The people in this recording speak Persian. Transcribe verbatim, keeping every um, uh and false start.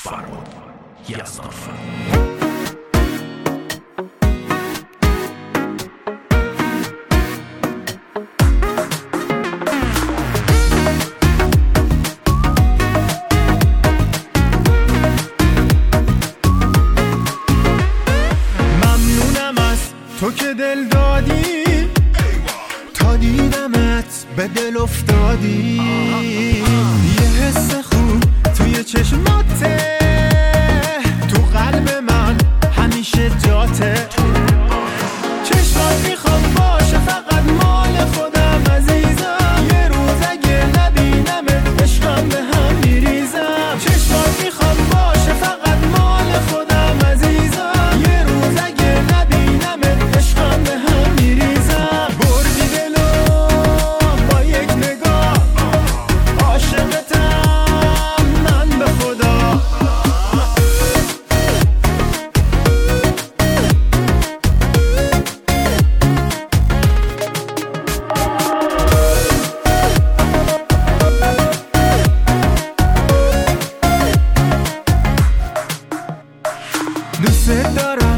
فرمان یزدانفر. تو که دل دادی تا دیدمت به دل افتادی، یه حس خوب توی چشماته، تو قلب من همیشه جاته. چشمات میخوام باشه فقط مال خودم عزیزم، یه روز اگه نبینمت عشقم به هم میریزم. چشمات میخوام باشه فقط مال خودم عزیزم، یه روز اگه نبینمت عشقم به هم میریزم. بردی دلو با یک نگاه، عاشقتم من به خدا. دوست دارم